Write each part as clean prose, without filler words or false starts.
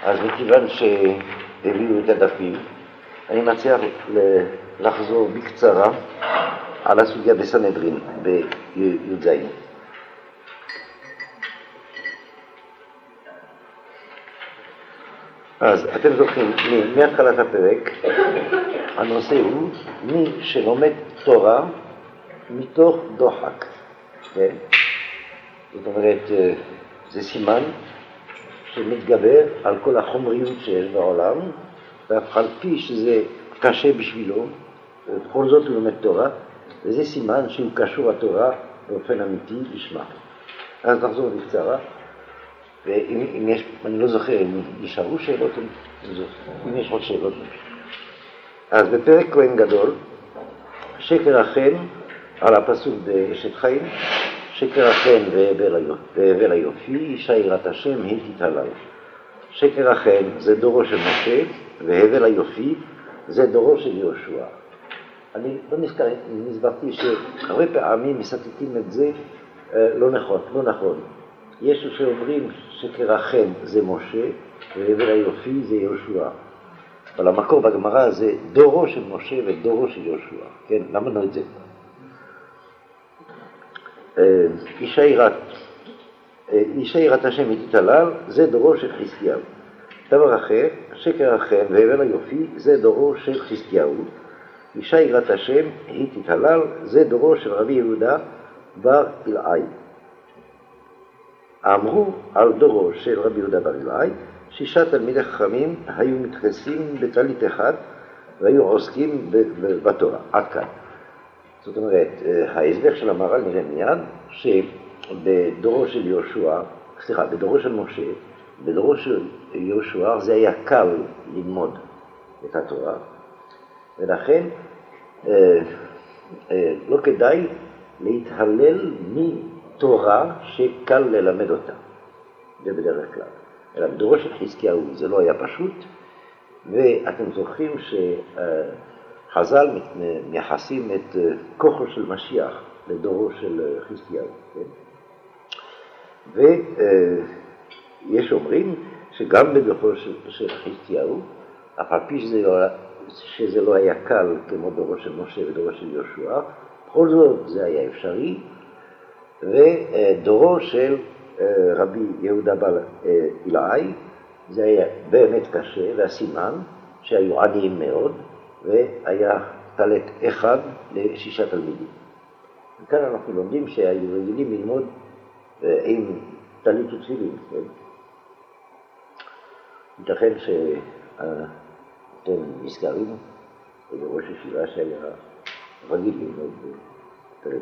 אז מכיוון שהביאו את הדפים, אני מציע לחזור בקצרה על הסוגיה בסנהדרין, בי"ז. אז אתם זוכרים, מהתחלת הפרק, הנושא הוא מי שלומד תורה מתוך דוחק. כן? זאת אומרת, זה סימן שמתגבר על כל החומריות שיש בעולם, ואף על פי שזה קשה בשבילו, בכל זאת הוא לומד תורה, וזה סימן שהוא קשור לתורה באופן אמיתי לשמה. אז נחזור בקצרה, ואם יש, אני לא זוכר, אם נשארו שאלות, אם יש עוד שאלות. אז בפרק כהן גדול, שקר החן, על הפסוק באשת חיים, שקר החן והבל היופי, אישה יראת השם היא תתהלל. שקר החן זה דורו של משה, והבל היופי זה דורו של יהושע. אני לא נסברתי שהרבה פעמים מסתתים את זה לא נכון. יש שאומרים שקר החן זה משה, והבל היופי זה יהושע. אבל המקור בגמרא זה דורו של משה ודורו של יהושע. כן, למדנו את זה. אישה יראת השם היא תתהלל, זה דורו של חזקיהו. דבר אחר, שקר החן והבל היופי, זה דורו של חזקיהו. אישה יראת השם היא תתהלל, זה דורו של רבי יהודה בר אילעאי. אמרו על דורו של רבי יהודה בר אילעאי, 6 תלמידי חכמים היו מתכנסים בטלית אחד והיו עוסקים בתורה. עד כאן. זאת אומרת, ההסבר של המהר"ל נראה מיד, שבדורו של יהושע, בדורו של משה, בדורו של יהושע זה היה קל ללמוד את התורה, ולכן לא כדאי להתהלל מתורה שקל ללמד אותה, זה בדרך כלל. אלא בדורו של חזקיהו זה לא היה פשוט, ואתם זוכרים חז"ל מייחסים את כוחו של משיח לדורו של חזקיהו, כן? ויש אומרים שגם בדורו של חזקיהו, אף על פי שזה לא היה קל כמו דורו של משה ודורו של יהושע, בכל זאת זה היה אפשרי, ודורו של רבי יהודה בר אילעאי זה היה באמת קשה, והסימן שהיו עניים מאוד, והיה טלית אחד ל6 תלמידים. וכאן אנחנו לומדים שהיו רגילים ללמוד עם טלית ותפילין. כן? ייתכן שאתם נזכרים בראש ישיבה שהיה רגיל ללמוד טלית.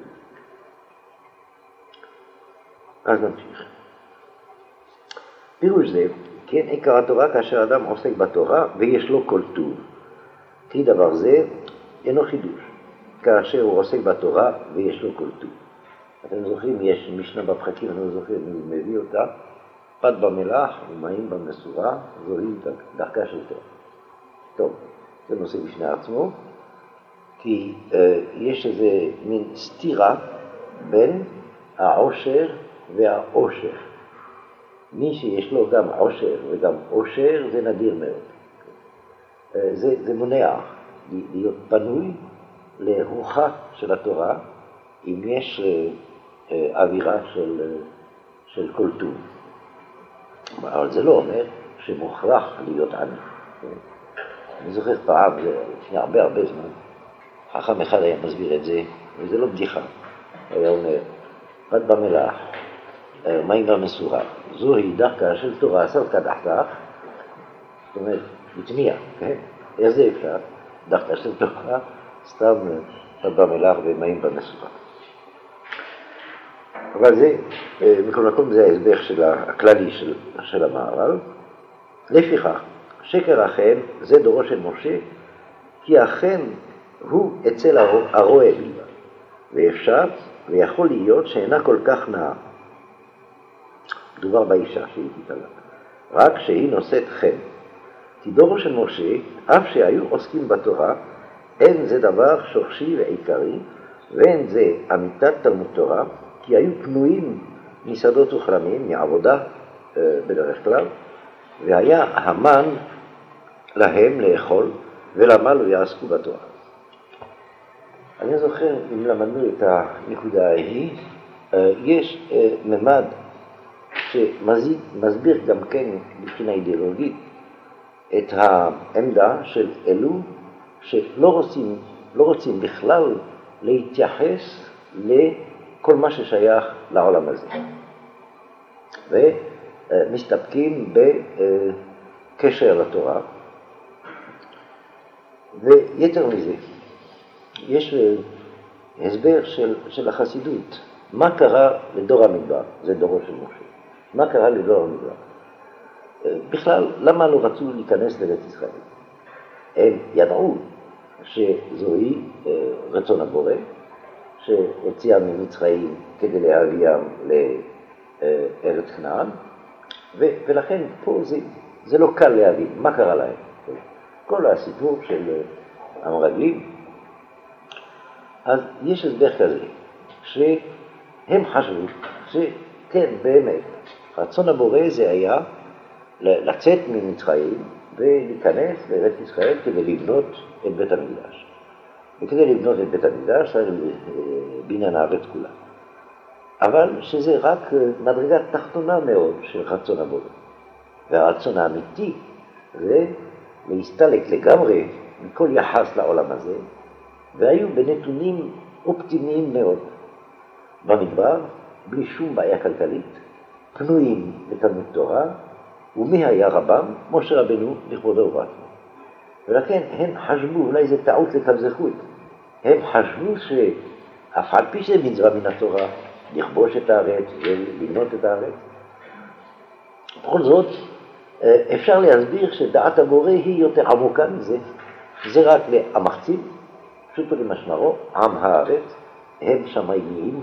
אז נמשיך. פירוש זה, כן, עיקר התורה כאשר אדם עוסק בתורה ויש לו כל טוב. כי דבר זה אינו חידוש, כאשר הוא עוסק בתורה ויש לו כל טוב. אתם זוכרים, יש משנה בפחקים, אני לא זוכר מי מביא אותה, פת במלח ומים במסורה, זוהי דרכה של תורה. טוב, זה נושא בשני עצמו, כי יש איזה מין סתירה בין העושר והעושר. מי שיש לו גם עושר וגם עושר זה נדיר מאוד. זה מונע להיות פנוי לרוחה של התורה אם יש אווירה של כל טוב. אבל זה לא אומר שמוכרח להיות עני. אני זוכר פעם, לפני הרבה זמן, חכם אחד היה מסביר את זה, וזה לא בדיחה. היה אומר, פת במלח, מים במסורה, זוהי דרכה של תורה, סרקה דחתך, זאת אומרת, לתמיע, כן? איך זה אפשר? דרכה של תורה, סתם פת במלח ומים במסורה. אבל זה, מכל מקום זה ההסבר הכללי של המהר"ל. לפיכך, שקר החן זה דורו של משה, כי החן הוא אצל הרועה בלבד, ואפשר ויכול להיות שאינה כל כך נאה. מדובר באישה שהיא תתעלה, רק שהיא נושאת חן. כי דורו של משה, אף שהיו עוסקים בתורה, אין זה דבר שורשי ועיקרי, ואין זה אמיתת תלמוד תורה, כי היו פנויים משדות וכרמים, מעבודה בדרך כלל, והיה המן להם לאכול, ולמה לא יעסקו בתורה. אני זוכר, אם למדנו את הנקודה ההיא, יש ממד שמסביר גם כן מבחינה אידיאולוגית את העמדה של אלו שלא רוצים בכלל להתייחס לכל מה ששייך לעולם הזה. ומסתפקים בקשר לתורה. ויתר מזה, יש הסבר של החסידות. מה קרה לדור המדבר? זה דורו של משה. מה קרה לדור המדבר? בכלל, למה לא רצו להיכנס לארץ ישראל? הם ידעו שזוהי רצון הבורא, שהוציאה ממצרים כדי להביאם לארץ כנען, ולכן פה זה לא קל להבין מה קרה להם. כל הסיפור של המרגלים, אז יש הסבר כזה, שהם חשבו שכן, באמת, רצון הבורא זה היה לצאת ממצרים ולהיכנס לארץ ישראל כדי לבנות את בית המקדש. וכדי לבנות את בית המקדש צריך בניין הארץ כולה. אבל שזה רק מדרגה תחתונה מאוד של רצון הבורא. והרצון האמיתי זה להסתלק לגמרי מכל יחס לעולם הזה, והיו בנתונים אופטימיים מאוד. במדבר, בלי שום בעיה כלכלית, פנויים לתלמוד תורה, ומי היה רבם? משה רבנו לכבודו ובעצמו. ולכן הם חשבו, אולי זה טעות לתמזכות, הם חשבו שאף על פי שמצווה מן התורה, לכבוש את הארץ ולבנות את הארץ, בכל זאת, אפשר להסביר שדעת הבורא היא יותר עמוקה מזה. זה רק למחצים, פשוטו למשמעו, עם הארץ, הם שמיינים,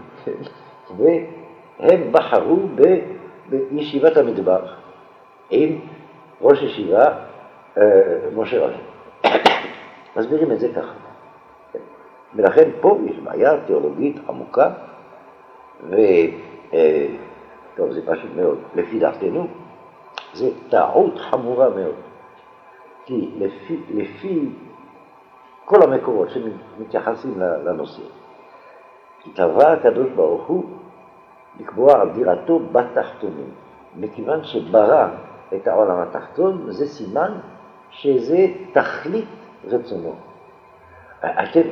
והם בחרו בישיבת המדבר, עם ראש ישיבה משה רבנו. מסבירים את זה ככה. ולכן פה יש בעיה תיאולוגית עמוקה, טוב, זה פשוט מאוד, לפי דעתנו, זה טעות חמורה מאוד. כי לפי כל המקורות שמתייחסים לנושא, כי טבע הקדוש ברוך הוא לקבוע על דירתו בתחתונים. מכיוון שברא את העולם התחתון, זה סימן שזה תכלית רצונו. אתם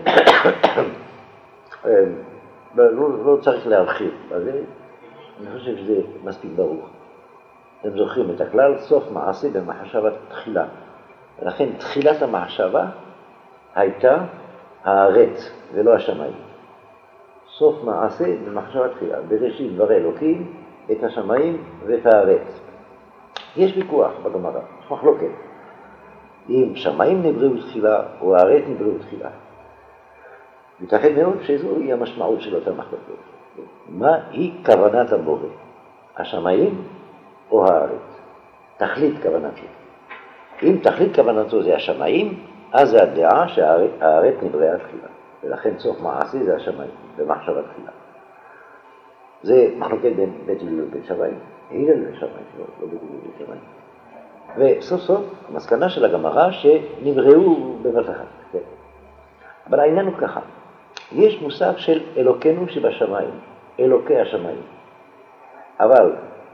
לא צריך להרחיב, אז אני חושב שזה מספיק ברור. אתם זוכרים את הכלל, סוף מעשה במחשבה תחילה. ולכן תחילת המחשבה הייתה הארץ ולא השמיים. סוף מעשה במחשבה תחילה. בראשית ברא אלוקים את השמיים ואת הארץ. יש ויכוח בגמרא, יש מחלוקת. אם שמיים נבראו בתחילה או הארץ נבראו בתחילה. ייתכן מאוד שזוהי המשמעות של אותה מחלוקת. מה היא כוונת הבורא? השמיים או הארץ? תכלית כוונתו. אם תכלית כוונתו זה השמיים, אז זה הדעה שהארץ נבראה תחילה. ולכן סוף מעשי זה השמיים, במחשבה תחילה. זה מחלוקת בין בית הלל ובית שמאי. הלל ושמאי, לא בית הלל ובית שמאי. וסוף סוף, המסקנה של הגמרא שנבראו בבת אחת. כן. אבל העניין הוא ככה. יש מושג של אלוקינו שבשמיים, אלוקי השמיים. אבל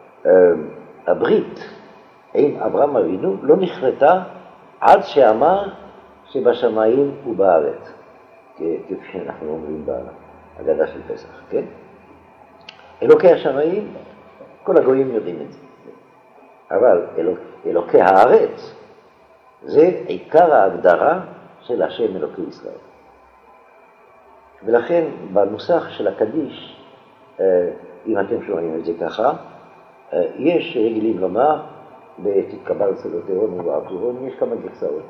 הברית עם אברהם אבינו לא עד שאמר שבשמיים ובארץ. כפי שאנחנו אומרים בהגדה של פסח, כן? אלוקי השמיים, כל הגויים יודעים את זה. אבל אלוקי הארץ, זה עיקר ההגדרה של השם אלוקי ישראל. ולכן בנוסח של הקדיש, אם אתם שומעים את זה ככה, יש רגילים לומר, בתתקבל צלוטרון ובארטורון, יש כמה גרסאות.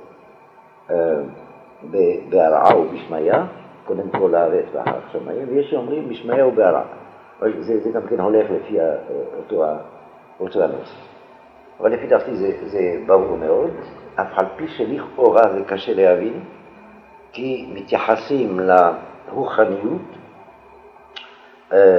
בהרעה ובשמיה, קודם כל הארץ ואחר שמיים, ויש שאומרים בשמיה ובהרעה. זה גם כן הולך לפי אותו הנושא. אבל לפי דעתי זה ברור מאוד, אף על פי שלכאורה זה קשה להבין, כי מתייחסים לרוחניות,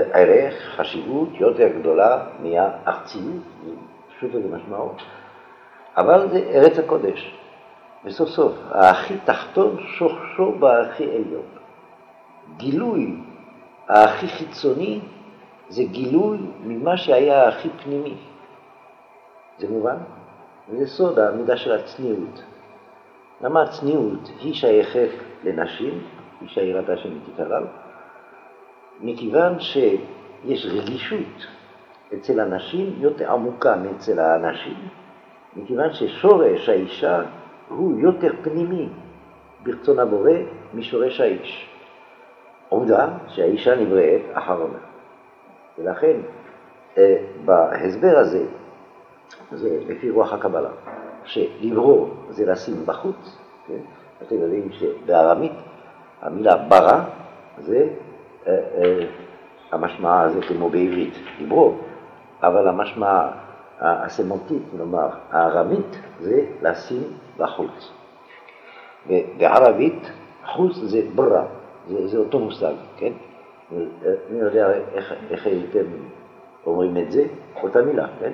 ערך, חשיבות יותר גדולה מהארציות, פשוט זה משמעות. אבל זה ארץ הקודש. וסוף סוף, הכי תחתון שורשו בהכי עליון. גילוי הכי חיצוני זה גילוי ממה שהיה הכי פנימי. זה מובן? וזה סוד המידה של הצניעות. למה הצניעות היא שייכת לנשים, היא שירת השם תתעלל? מכיוון שיש רגישות אצל הנשים יותר עמוקה מאצל האנשים, מכיוון ששורש האישה הוא יותר פנימי ברצון הבורא משורש האיש. עובדה שהאישה נבראת אחרונה. ולכן בהסבר הזה, זה לפי רוח הקבלה, שלברוא זה לשים בחוץ, כן? אתם יודעים שבארמית המילה ברא זה המשמעה זה כמו בעברית, לברוא, אבל המשמעה הסמנטית, נאמר, הארמית זה לשים בחוץ. בערבית חוץ זה ברא, זה אותו מושג, כן? אני יודע איך הייתם אומרים את זה, אותה מילה, כן?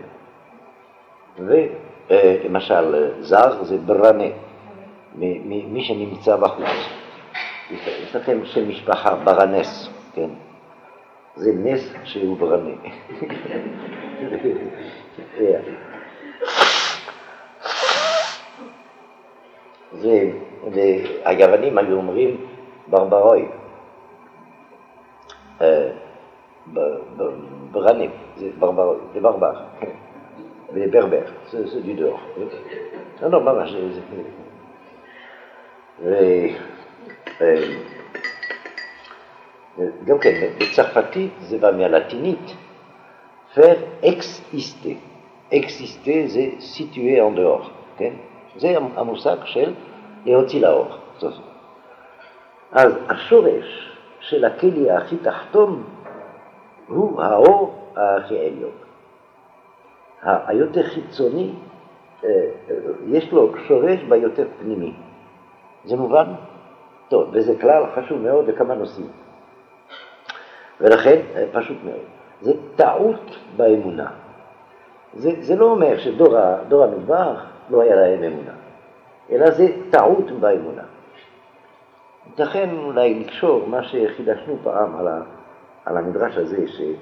ולמשל זר זה ברנה, מי שנמצא בחוץ. יש לכם שם משפחה ברנס, כן? זה נס שהוא ברנה. והיוונים היו אומרים ברברוי, ברנים, זה ברברוי, זה ברבר, וברבר, זה du dehors. לא, ממש, גם כן, בצרפתית זה בא מהלטינית, faire exister. exister זה situé en dehors, כן? זה המושג של להוציא לאור. אז השורש של הכלי הכי תחתון הוא האור הכי עליון. היותר חיצוני, יש לו שורש ביותר פנימי. זה מובן? טוב, וזה כלל חשוב מאוד לכמה נושאים. ולכן, פשוט מאוד, זה טעות באמונה. זה לא אומר שדור המדבר לא היה להם אמונה, אלא זה טעות באמונה. לכן אולי לקשור מה שחידשנו פעם על המדרש הזה,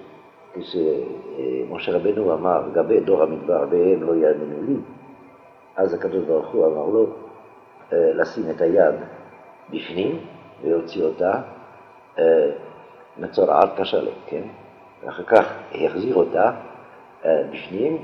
כשמשה רבנו אמר, גבי דור המדבר והם לא יאמינו לי, אז הקדוש ברוך הוא אמר לו לשים את היד בפנים ויוציא אותה מצורעת כשלג, כן? ואחר כך יחזיר אותה בפנים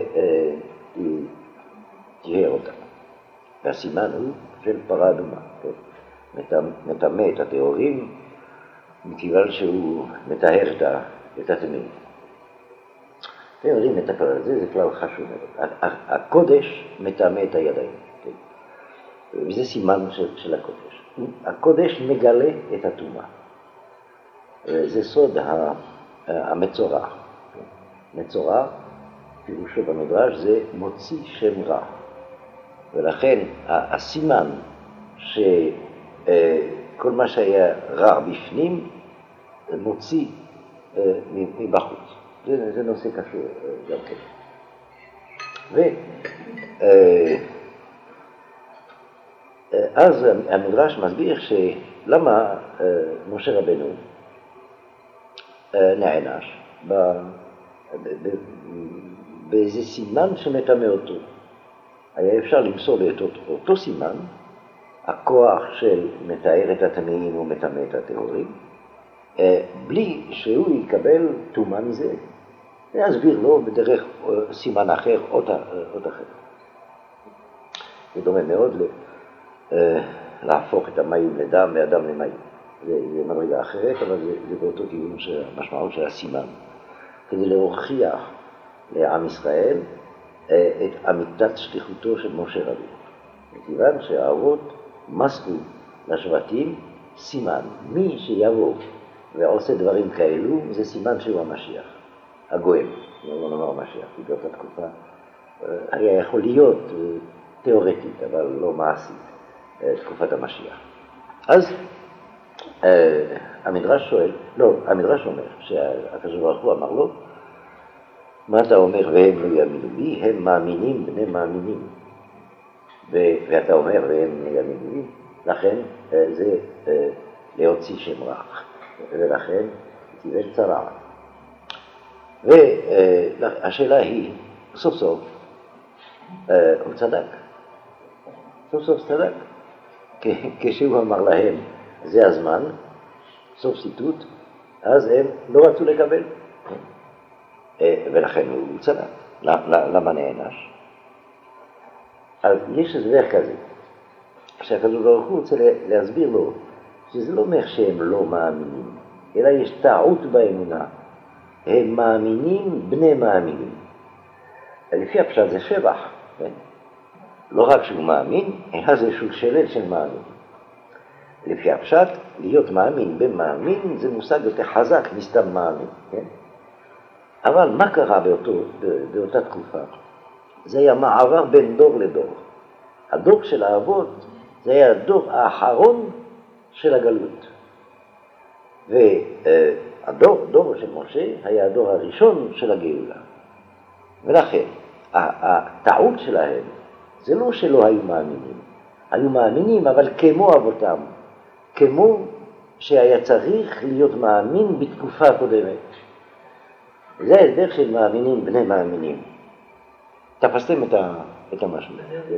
ויתיהר אותה. והסימן הוא של פרה אדומה, כן? מטמא את הטהורים מכיוון שהוא מטהר את הטמאים. אתם יודעים את הכלל הזה, זה כלל חשוב מאוד. הקודש מטמא את הידיים, כן? וזה סימן של הקודש. הקודש מגלה את הטומאה. זה סוד המצורע. מצורע, פירושו במדרש, זה מוציא שם רע. ולכן הסימן שכל מה שהיה רע בפנים מוציא מבחוץ. זה נושא קשור גם כן. ואז המדרש מסביר שלמה משה רבנו נענש באיזה סימן שמטמא אותו. היה אפשר למסור באותו סימן, הכוח של מטהר את הטמאים ומטמא את הטהורים, בלי שהוא יקבל טומאה מזה. להסביר לו בדרך סימן אחר, אות אחר. זה דומה מאוד להפוך את המים לדם והדם למים. זה מדרגה אחרת, אבל זה באותו כיוון המשמעות של הסימן. כדי להוכיח לעם ישראל את אמיתת שליחותו של משה רבנו. מכיוון שהאבות מסרו לשבטים סימן. מי שיבוא ועושה דברים כאלו, זה סימן שהוא המשיח. הגואל, לא נאמר המשיח, כי באותה תקופה היה יכול להיות תיאורטית, אבל לא מעשית, תקופת המשיח. אז המדרש אומר שהקדוש ברוך הוא אמר לו, מה אתה אומר והם לא יאמינו לי? הם מאמינים בני מאמינים. ואתה אומר, והם נגדים, לכן זה להוציא שם רע, ולכן תיבל צרעת. והשאלה היא, סוף סוף, הוא צדק. סוף סוף צדק. כשהוא אמר להם, זה הזמן, סוף ציטוט, אז הם לא רצו לקבל. ולכן הוא צדק. למה נענש? אז יש הסבר כזה, שהקדוש ברוך הוא רוצה להסביר לו, שזה לא אומר שהם לא מאמינים, אלא יש טעות באמונה. הם מאמינים בני מאמינים. לפי הפשט זה שבח, כן? לא רק שהוא מאמין, אלא זה שושלת של מאמין. לפי הפשט, להיות מאמין במאמין זה מושג יותר חזק מסתם מאמין, כן? אבל מה קרה באותה תקופה? זה היה מעבר בין דור לדור. הדור של האבות זה היה הדור האחרון של הגלות. והדור של משה היה הדור הראשון של הגאולה. ולכן, הטעות שלהם זה לא שלא היו מאמינים. היו מאמינים, אבל כמו אבותם. כמו שהיה צריך להיות מאמין בתקופה הקודמת. זה ההסבר של מאמינים בני מאמינים. תפסתם את המשהו.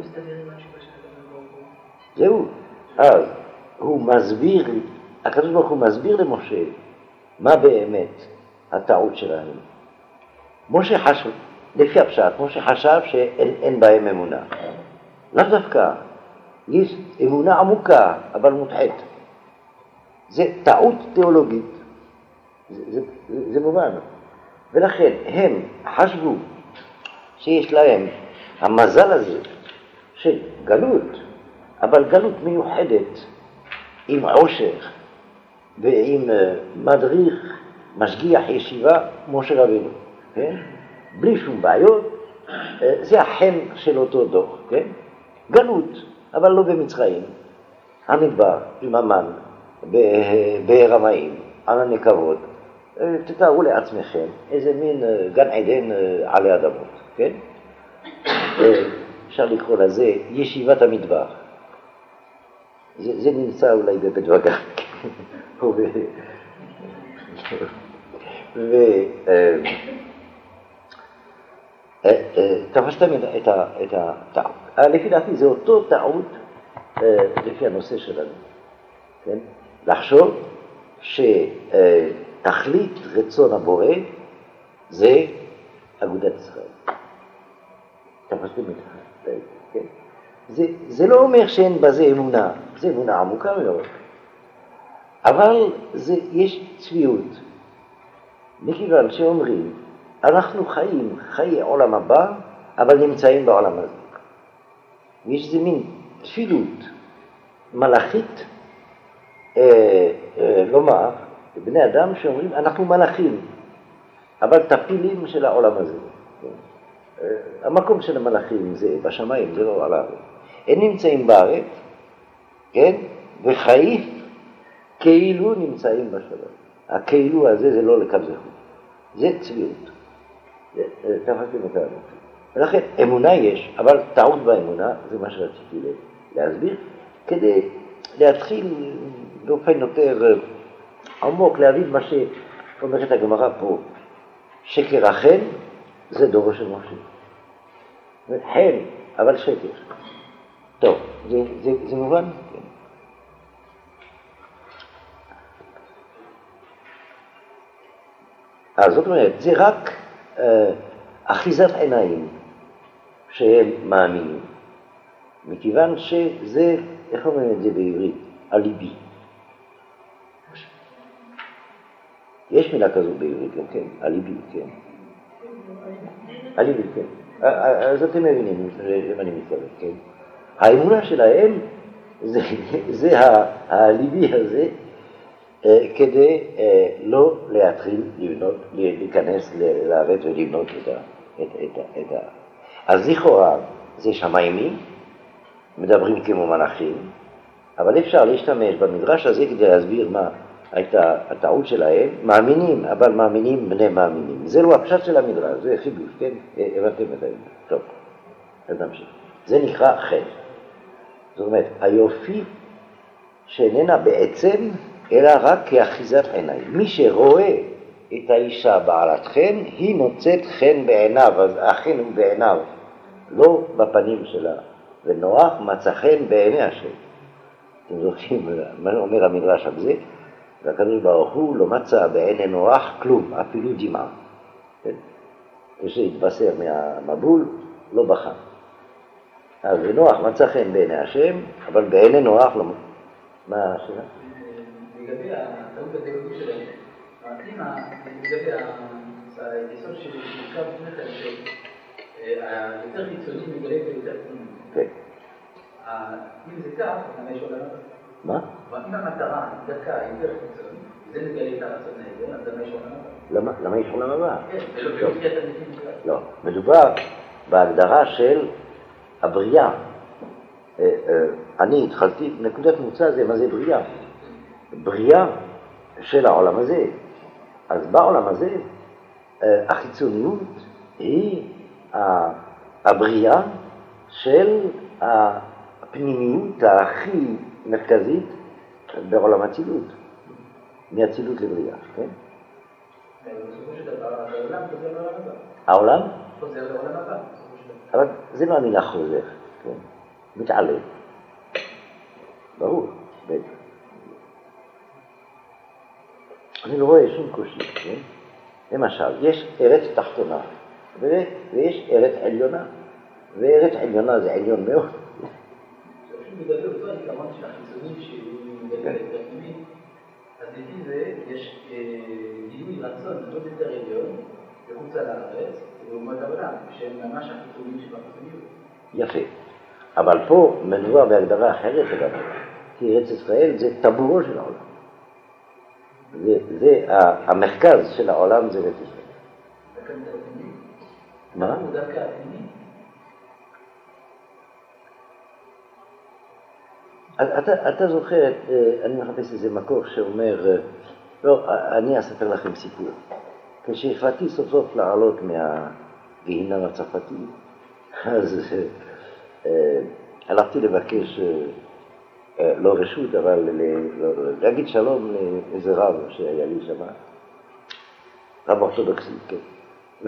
זהו. אז הוא מסביר, הקדוש ברוך הוא מסביר למשה מה באמת הטעות שלהם. משה חשב, לפי הפשט, משה חשב שאין בהם אמונה. לאו דווקא. יש אמונה עמוקה, אבל מוטעית. זה טעות תיאולוגית. זה מובן. ולכן הם חשבו שיש להם המזל הזה של גלות, אבל גלות מיוחדת עם עושר ועם מדריך, משגיח ישיבה, משה רבינו, כן? בלי שום בעיות, זה החן של אותו דור, כן? גלות, אבל לא במצרים, המדבר עם המן, ברמאים, על הנקבות. תתארו לעצמכם איזה מין גן עדן עלי אדמות, כן? אפשר לקרוא לזה ישיבת המדבר. זה נמצא אולי בבית וגן. תפסתם את הטעות. לפי דעתי זה אותו טעות לפי הנושא שלנו, כן? לחשוב שתכלית רצון הבורא זה אגודת ישראל. תפסתם את זה, כן? זה לא אומר שאין בזה אמונה, זה אמונה עמוקה מאוד. אבל יש צביעות. מכיוון שאומרים, אנחנו חיים חיי עולם הבא, אבל נמצאים בעולם הזה. ויש איזה מין תפילות מלאכית, לומר, בני אדם שאומרים, אנחנו מלאכים, אבל טפילים של העולם הזה. המקום של המלאכים זה בשמיים, זה לא על הארץ. הם נמצאים בארץ, כן? וחיים כאילו נמצאים בשלום. הכאילו הזה זה לא לקו זכות. זה צביעות. תפסתם את הארץ. ולכן אמונה יש, אבל טעות באמונה, זה מה שרציתי להסביר, כדי להתחיל באופן יותר עמוק, להבין מה שאומרת הגמרא פה. שקר החן זה דורו של משה. חן, אבל שקר. טוב, זה מובן? כן. אז זאת אומרת, זה רק אחיזת עיניים שהם מאמינים. מכיוון שזה, איך אומרים את זה בעברית? אליבי. יש מילה כזו בעברית, כן? אליבי, כן. אליבי, כן. אז אתם מבינים אם אני מתכוון, כן? האמונה שלהם זה האליבי הזה, כדי לא להתחיל לבנות, להיכנס לארץ ולבנות את ה... אז לכאורה זה שמיימי, מדברים כמו מלאכים, אבל אפשר להשתמש במדרש הזה כדי להסביר מה הייתה הטעות שלהם, מאמינים, אבל מאמינים בני מאמינים. זה לא הפשט של המדרש, זה חידוש, כן? הבנתם את העניין. טוב, אז נמשיך. זה נקרא חן. זאת אומרת, היופי שאיננה בעצם, אלא רק כאחיזת עיניים. מי שרואה את האישה בעלת חן, היא נוצאת חן בעיניו, אז החן הוא בעיניו, לא בפנים שלה. ונוח מצא חן בעיני השם. אתם זוכרים מה אומר המדרש על זה? והקדוש ברוך הוא לא מצא בעיני נוח כלום, אפילו דמעה. כן? כשהתבשר מהמבול, לא בכה. אז נוח מצא חן בעיני השם, אבל בעיני נוח לא... מה השאלה? לגבי הטעות התיאולוגית שלהם, לגבי היסוד שנקרא בפניך, שהיותר חיצוני מגלה את היותר פנימי. כן. אם זה כך, למה יש עולם הבא? מה? אם המטרה היא דקה יותר חיצוני, זה מגלה את הרצון העליון, אז למה יש עולם הבא? למה יש עולם הבא? כן, ולא בגלל התלמידים בכלל. לא, מדובר בהגדרה של הבריאה. אני התחלתי, נקודת מוצא זה מה זה בריאה. בריאה של העולם הזה. אז בעולם הזה החיצוניות היא הבריאה של הפנימיות הכי מרכזית בעולם הצילות. מהצילות לבריאה, כן? בסופו של דבר, העולם חוזר לעולם הבא. העולם? חוזר לעולם הבא. אבל זה לא המילה חוזר, כן? מתעלה. ברור, בטח. אני לא רואה שום קושי, כן? למשל, יש ארץ תחתונה, ויש ארץ עליונה, וארץ עליונה זה עליון מאוד. כשאפילו מדבר אותו, אני כמובן שהחיצונים שמדבר את הפנימית, אז לפי זה יש גילוי רצון מאוד יותר עליון, בחוץ על הארץ, ולעומת העולם, שהם ממש החיצונים שבחיצוניות. יפה. אבל פה מדובר בהגדרה אחרת לגמרי, כי ארץ ישראל זה טבורו של העולם. זה המרכז של העולם זה ארץ ישראל. דווקא הפנימי? מה? הוא דווקא הפנימי? אתה זוכר, אני מחפש איזה מקור שאומר, לא, אני אספר לכם סיפור. כשהחלטתי סוף סוף לעלות מהגיהינום הצרפתי, אז הלכתי לבקש, לא רשות, אבל להגיד שלום לאיזה רב שהיה לי שם, רב אורתודוקסי, כן.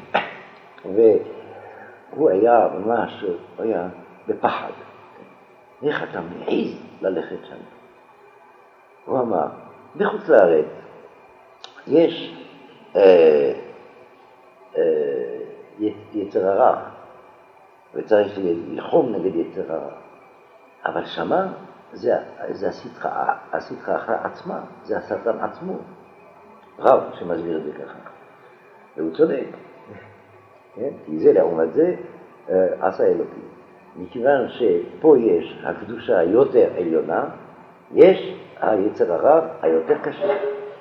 והוא היה ממש, הוא היה בפחד. איך אתה מעיז ללכת שם? הוא אמר, בחוץ לארץ יש יצר הרע, וצריך ללחום נגד יצר הרע. אבל שמה זה הסטרא עצמה, זה השטן עצמו. רב שמסביר את זה ככה. והוא צודק. כי זה לעומת זה עשה אלוקים. מכיוון שפה יש הקדושה היותר עליונה, יש היצר הרע היותר קשה.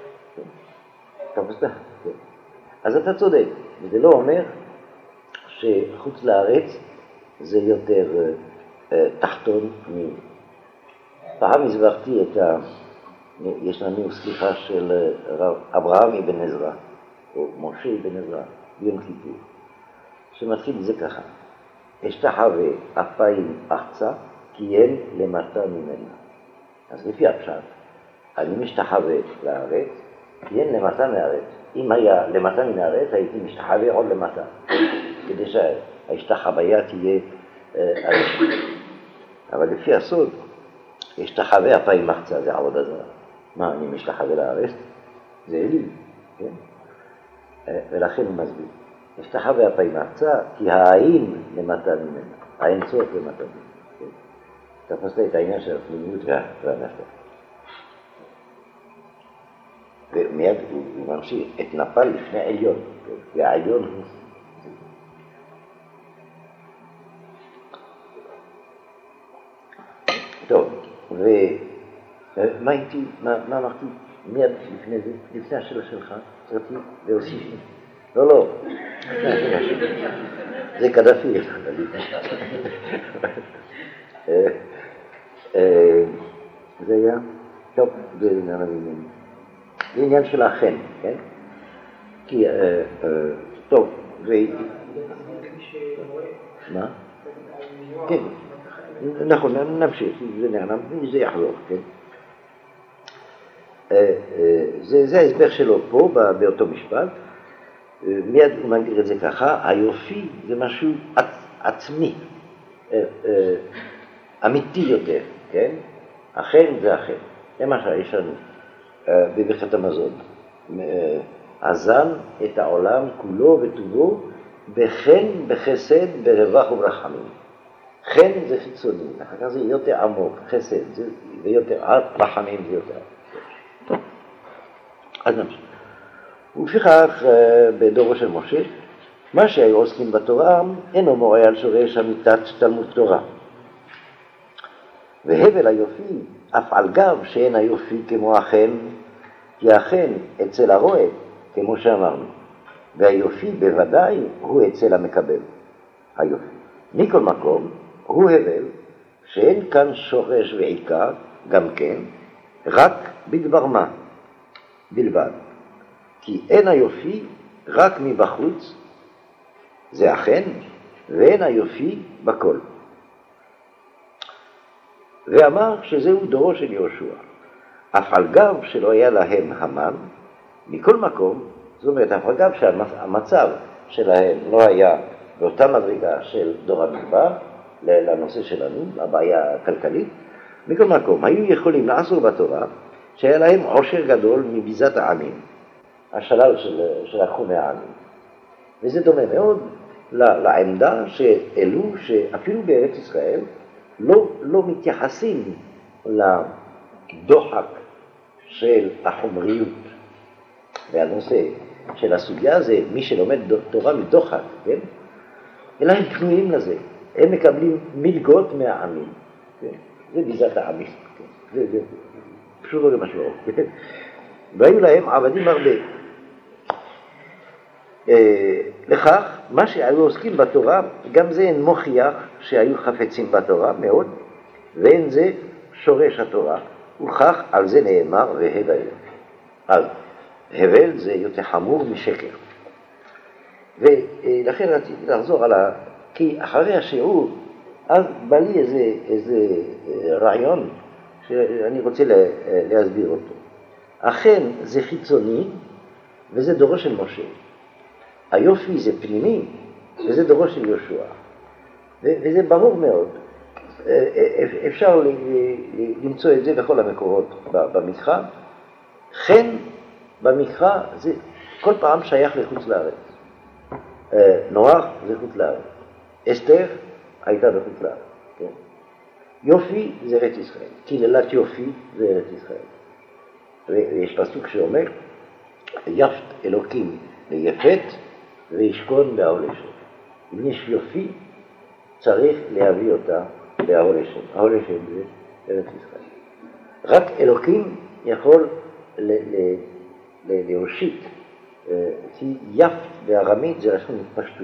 תפסת? אז אתה צודק. וזה לא אומר שחוץ לארץ זה יותר תחתון פנימי. פעם הסברתי יש לנו סליחה של אברהם אבן עזרא, או משה אבן עזרא, ביום כיפור, שמתחיל את זה ככה. אשתחווה אפיים ארצה, כי אין למטה ממנה. אז לפי הפשט, אני משתחווה לארץ, כי אין למטה מהארץ. אם היה למטה מן הארץ, הייתי משתחווה עוד למטה, כדי שההשתחוויה תהיה ארץ. אבל לפי הסוד, אשתחווה אפיים ארצה, זה עבודה זרה. מה, אני משתחווה לארץ? זה אליל, כן? ולכן הוא מסביר. אשתחווה אפיים ארצה, כי העין למטה ממנה, העין צורך למטה ממנה. תפסת את העניין של הפנימיות והנפש. ומיד הוא ממשיך את נפל לפני עליון, והעליון הוא... טוב, ומה הייתי, מה אמרתי מיד לפני זה, לפני השאלה שלך, רציתי להוסיף. לא, זה קדפי. זה היה, טוב, זה עניין של החן, כן? כי, טוב, מה? כן, נכון, נמשיך, זה נעלם, זה יחזור, כן? זה ההסבר שלו פה, באותו משפט. מיד הוא מגדיר את זה ככה, היופי זה משהו עצמי, אמיתי יותר, כן? החן זה החן. למשל, יש לנו בברכת המזון, אזן את העולם כולו וטובו, בחן, בחסד, ברווח וברחמים. חן זה חיצוני, אחר כך זה יותר עמוק, חסד זה יותר עד, רחמים זה יותר עד. טוב, אז נמשיך. ולפיכך בדורו של משה, מה שהיו עוסקים בתורה אינו מורה על שורש אמיתת תלמוד תורה. והבל היופי, אף על גב שאין היופי כמו החן, כי החן אצל הרועה, כמו שאמרנו, והיופי בוודאי הוא אצל המקבל, היופי. מכל מקום, הוא הבל שאין כאן שורש ועיקר, גם כן, רק בדבר מה, בלבד. כי אין היופי רק מבחוץ, זה החן, ואין היופי בכל. ואמר שזהו דורו של יהושע. אף על גב שלא היה להם המן, מכל מקום, זאת אומרת, אף על גב שהמצב שלהם לא היה באותה מדרגה של דור המדבר, לנושא שלנו, הבעיה הכלכלית, מכל מקום, היו יכולים לעשות בתורה שהיה להם עושר גדול מביזת העמים, השלל שלקחו מהעמים. וזה דומה מאוד לעמדה שאלו שאפילו בארץ ישראל לא מתייחסים לדוחק של החומריות. והנושא של הסוגיה זה מי שלומד תורה מדוחק, כן? אלא הם פנויים לזה. הם מקבלים מלגות מהעמים. כן? זה ביזת העמים. כן? זה פשוט לא למשמעות. כן? והיו להם עבדים הרבה. לכך, מה שהיו עוסקים בתורה, גם זה אין מוכיח שהיו חפצים בתורה מאוד, ואין זה שורש התורה, וכך על זה נאמר והבל. אז הבל זה יותר חמור משקר. ולכן רציתי לחזור על כי אחרי השיעור, אז בא לי איזה רעיון שאני רוצה להסביר אותו. אכן זה חיצוני, וזה דורו של משה. היופי זה פנימי, וזה דורו של יהושע. וזה ברור מאוד. אפשר למצוא את זה בכל המקורות במקרא. חן במקרא זה כל פעם שייך לחוץ לארץ. נוח זה חוץ לארץ. אסתר הייתה בחוץ לארץ. כן? יופי זה ארץ ישראל. קללת יופי זה ארץ ישראל. ויש פסוק שאומר, יפת אלוקים ליפת וישכון באהול השם. אם יש יופי, צריך להביא אותה באהול השם. אהול השם זה ארץ ישראל. רק אלוקים יכול להושיט, כי יפת בארמית זה לשון התפשטות,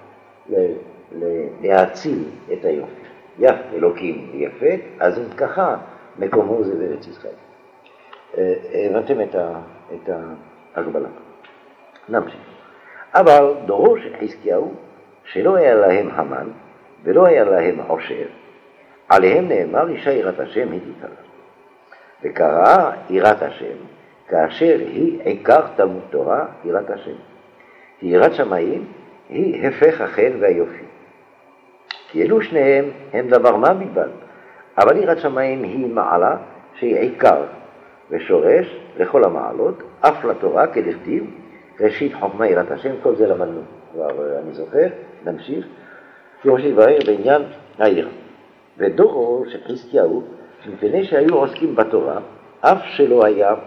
להציל את היופי. יפת אלוקים ליפת, אז אם ככה, מקומו זה בארץ ישראל. הבנתם את ההגבלה. נמשיך. אבל דורו של חזקיהו, שלא היה להם המן ולא היה להם עושר, עליהם נאמר אישה יראת השם היא תיתלה. וקראה יראת השם, כאשר היא עיקר תלמוד תורה יראת השם. כי יראת שמיים היא הפך החן והיופי. כי אלו שניהם הם דבר מה בלבד, אבל יראת שמיים היא מעלה שהיא עיקר ושורש לכל המעלות, אף לתורה כדכתיב, ראשית חוכמה יראת השם, כל זה למדנו. כבר אני זוכר, נמשיך. כמו שהתברר בעניין העיר. ודורו של חזקיהו, מפני שהיו עוסקים בתורה, אף שלא היה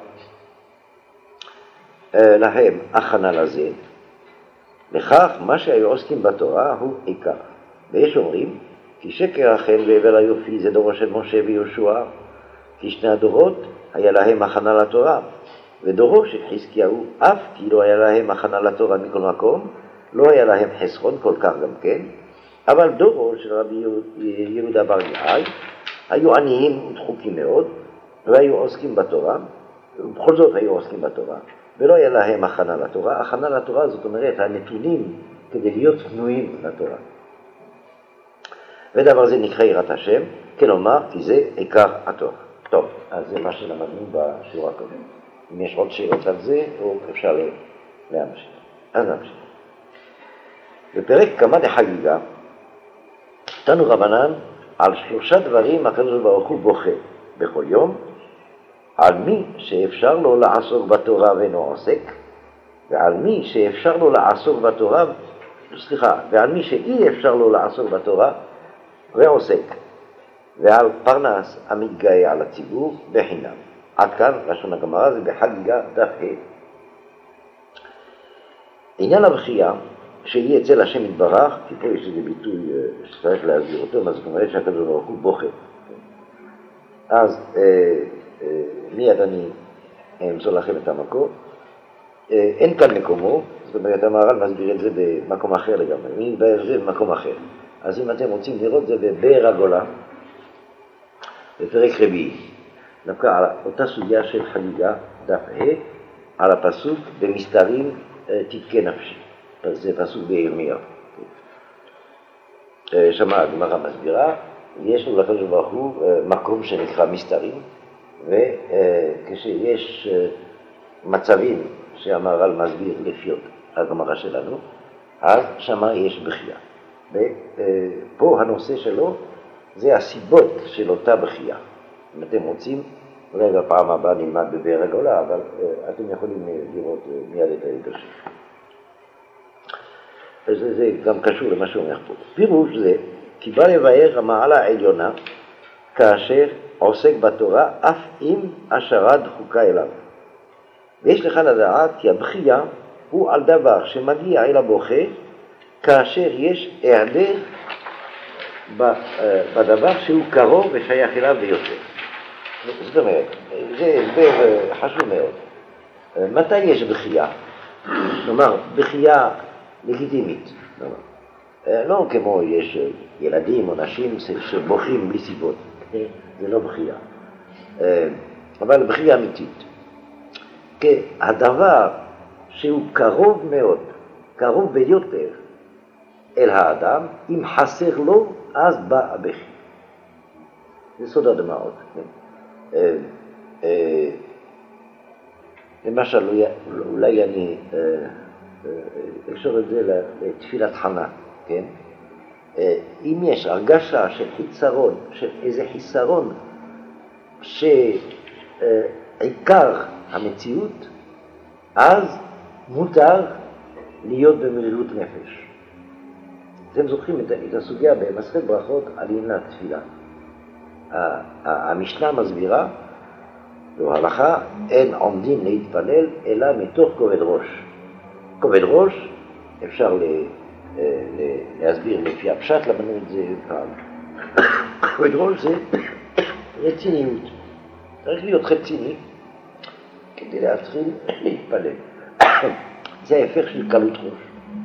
להם הכנה לזה, לכך מה שהיו עוסקים בתורה הוא עיקר. ויש אומרים, כי שקר החן והבל היופי זה דורו של משה ויהושע, כי שני הדורות היה להם הכנה לתורה, ודורו של חזקיהו, אף כי לא היה להם הכנה לתורה מכל מקום, לא היה להם חסרון כל כך גם כן, אבל דורו של רבי יהודה בר יחי, היו עניים ודחוקים מאוד, והיו עוסקים בתורה, ובכל זאת היו עוסקים בתורה, ולא היה להם הכנה לתורה. הכנה לתורה זאת אומרת הנתונים כדי להיות פנויים לתורה. ודבר זה נקרא יראת השם, כלומר, כי זה עיקר התורה. טוב, אז זה מה שלמדנו בשיעור הקודם. אם יש עוד שאלות על זה, או אפשר להמשיך. אז נמשיך. בפרק קמא דחגיגה, תנו רבנן על 3 דברים הקדוש ברוך הוא בוכה בכל יום, על מי שאפשר לו לעסוק בתורה ואינו עוסק, ועל מי שאפשר לו לעסוק בתורה, ועל מי שאי אפשר לו לעסוק בתורה ועוסק, ועל פרנס המתגאה על הציבור בחינם. עד כאן לשון הגמרא, זה בחגיגה דף ה'. עניין הבכייה שיהיה אצל השם יתברך, כי פה יש איזה ביטוי שצריך להסביר אותו, מה זאת אומרת שהקדוש ברוך הוא בוכה. אז מיד אני אמצוא לכם את המקור. אין כאן מקומו, זאת אומרת המהר"ל מסביר את זה במקום אחר לגמרי, מי באר זה במקום אחר. אז אם אתם רוצים לראות זה בבאר הגולה, בפרק רביעי, דווקא על אותה סוגיה של חגיגה, דף ה', על הפסוק במסתרים תתקה נפשי. זה פסוק בירמיהו. שמה הגמרא מסבירה, יש לנו לקדוש ברוך הוא מקום שנקרא מסתרים, וכשיש מצבים שהמהר"ל מסביר לפי הגמרא שלנו, אז שמה יש בכייה. ופה הנושא שלו זה הסיבות של אותה בכייה. אם אתם רוצים, אולי בפעם הבאה נלמד בבאר הגולה, אבל אתם יכולים לראות מיד את ההדרש. זה גם קשור למה שאומר פה. פירוש זה, כי בא לבאר המעלה העליונה, כאשר עוסק בתורה, אף אם השרת דחוקה אליו. ויש לך לדעת כי הבכייה הוא על דבר שמגיע אל הבוכה, כאשר יש היעדר בדבר שהוא קרוב ושייך אליו ביותר. זאת אומרת, זה הסבר חשוב מאוד. מתי יש בכייה? כלומר, בכייה לגיטימית. לא כמו יש ילדים או נשים שבוכים בלי סיבות. זה לא בכייה. אבל בכייה אמיתית. כי הדבר שהוא קרוב מאוד, קרוב ביותר אל האדם, אם חסר לו, אז בא הבכי. זה סוד הדמעות. למשל, אולי אני אקשור את זה לתפילת חנה, כן? אם יש הרגשה של חיסרון, של איזה חיסרון שעיקר המציאות, אז מותר להיות במרירות נפש. אתם זוכרים את הסוגיה במסכת ברכות על עניין התפילה. המשנה מסבירה, בהלכה, אין עומדים להתפלל אלא מתוך כובד ראש. כובד ראש אפשר להסביר לפי הפשט, למדנו את זה פעם. כובד ראש זה רציניות. צריך להיות רציני כדי להתחיל להתפלל. זה ההפך של קלות ראש.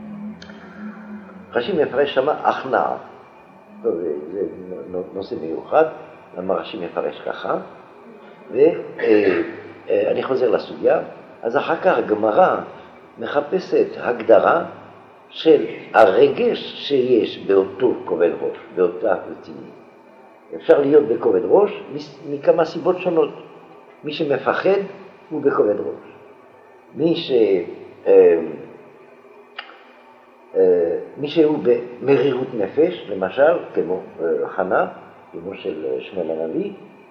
רש"י מפרש שמה הכנעה. זה נושא מיוחד, למה רש"י מפרש ככה. ואני חוזר לסוגיה. אז אחר כך הגמרא מחפשת הגדרה של הרגש שיש באותו כובד ראש, באותה רציניות. אפשר להיות בכובד ראש מכמה סיבות שונות. מי שמפחד הוא בכובד ראש. מי שהוא במרירות נפש, למשל, כמו חנה, כמו של שמואל הנביא,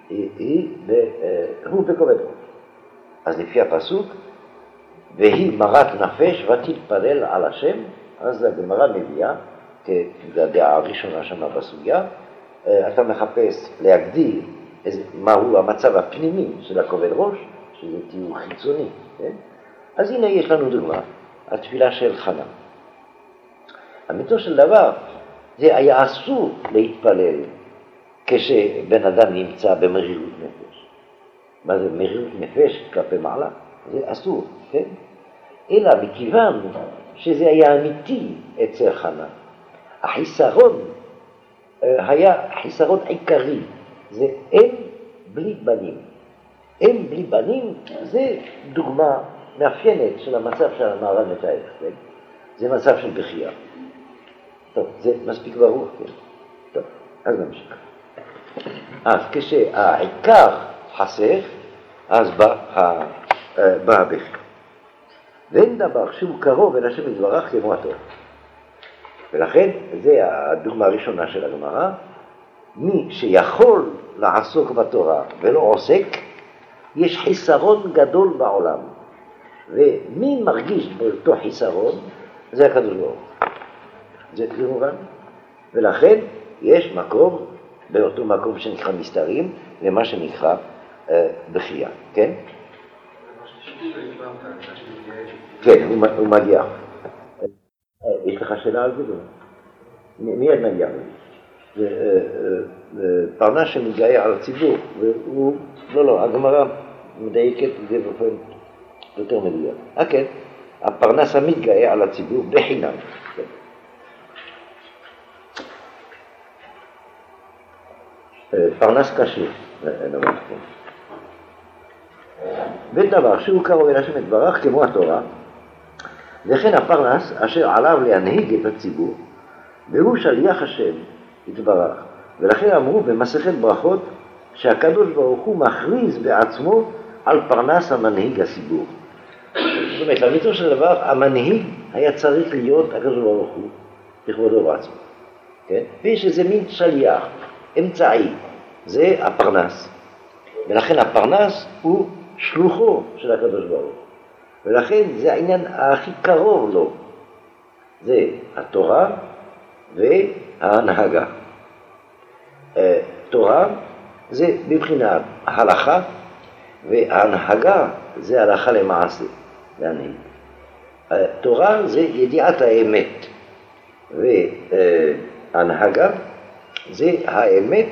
הוא בכובד ראש. אז לפי הפסוק, והיא מרת נפש ותתפלל על השם, אז הגמרא מביאה, כדעה הראשונה שמה בסוגיה, אתה מחפש להגדיר מהו המצב הפנימי של הכובד ראש, שזה תיאור חיצוני. כן? אז הנה יש לנו דוגמה, התפילה של חנה. אמיתו של דבר, זה היה אסור להתפלל כשבן אדם נמצא במרירות נפש. מה זה מרירות נפש כלפי מעלה? זה אסור, כן? אלא מכיוון שזה היה אמיתי אצל חנה. החיסרון היה חיסרון עיקרי, זה אם בלי בנים. אם בלי בנים זה דוגמה מאפיינת של המצב של המהר"ל מתאר. זה מצב של בכייה. טוב, זה מספיק ברור, כן? טוב. אז נמשיך. אז כשהעיקר חסר, אז בא הבכי. ואין דבר שהוא קרוב אל השם יתברך כמו התורה. ולכן, זה הדוגמה הראשונה של הגמרא, מי שיכול לעסוק בתורה ולא עוסק, יש חיסרון גדול בעולם. ומי מרגיש באותו חיסרון, זה הקדוש ברוך הוא. זה מובן? ולכן יש מקום, באותו מקום שנקרא מסתרים, למה שנקרא בכייה, כן? כן, הוא מגיע. יש לך שאלה על זה? מיד נגיע. פרנס שמתגאה על הציבור, והוא, לא, הגמרא מדייקת את זה באופן יותר מדויק. כן, הפרנס המתגאה על הציבור בחינם. פרנס קשה, נאמר. ודבר שהוא קרוב אל השם יתברך כמו התורה, וכן הפרנס אשר עליו להנהיג את הציבור, והוא שליח השם יתברך. ולכן אמרו במסכת ברכות שהקדוש ברוך הוא מכריז בעצמו על פרנס המנהיג הציבור. זאת אומרת, לאמיתו של דבר, המנהיג היה צריך להיות הקדוש ברוך הוא בכבודו בעצמו. כן? ויש איזה מין שליח, אמצעי, זה הפרנס. ולכן הפרנס הוא שלוחו של הקדוש ברוך הוא. ולכן זה העניין הכי קרוב לו. זה התורה וההנהגה. תורה זה מבחינת הלכה, וההנהגה זה הלכה למעשה, להנהיג. תורה זה ידיעת האמת, וההנהגה זה האמת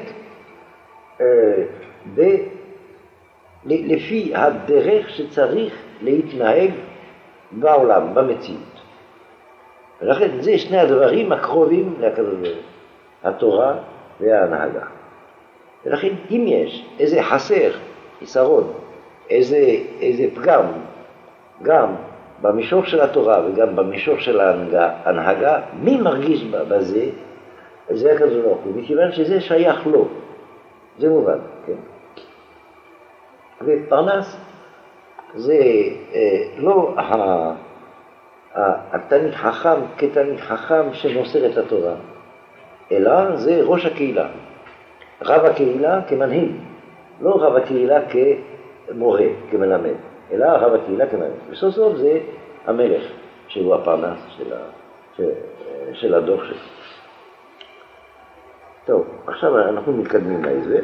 לפי הדרך שצריך להתנהג בעולם, במציאות. ולכן זה שני הדברים הקרובים לקדוש ברוך הוא, התורה וההנהגה. ולכן אם יש איזה חסר, חיסרון, איזה פגם, גם במישור של התורה וגם במישור של ההנהגה, מי מרגיש בזה? זה הקדוש ברוך הוא, מכיוון שזה שייך לו. זה מובן, כן? ופרנס זה לא התלמיד חכם כתלמיד חכם שמוסר את התורה, אלא זה ראש הקהילה, רב הקהילה כמנהיג, לא רב הקהילה כמורה, כמלמד, אלא רב הקהילה כמנהיג. בסוף סוף זה המלך, שהוא הפרנס של הדור שלו. טוב, עכשיו אנחנו מתקדמים להסבר.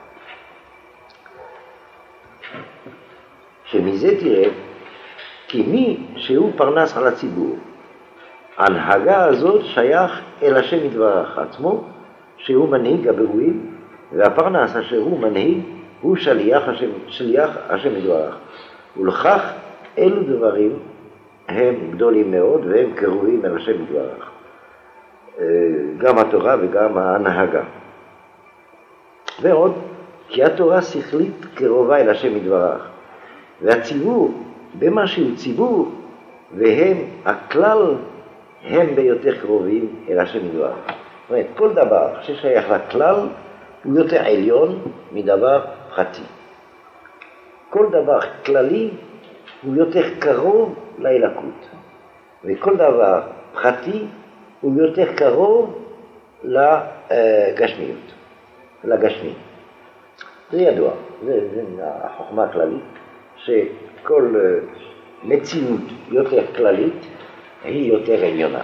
שמזה תראה, כי מי שהוא פרנס על הציבור, ההנהגה הזאת שייך אל השם יתברך עצמו, שהוא מנהיג הברואים, והפרנס אשר הוא מנהיג הוא שליח השם יתברך. ולכך אלו דברים הם גדולים מאוד והם קרובים אל השם יתברך. גם התורה וגם ההנהגה. ועוד, כי התורה שכלית קרובה אל השם יתברך, והציבור במה שהוא ציבור, והם הכלל הם ביותר קרובים אל השם יתברך. זאת אומרת, כל דבר ששייך לכלל הוא יותר עליון מדבר פרטי. כל דבר כללי הוא יותר קרוב לאלוקות, וכל דבר פרטי הוא יותר קרוב לגשמיות, לגשמי. זה ידוע, זה החוכמה הכללית, שכל מציאות יותר כללית היא יותר עליונה.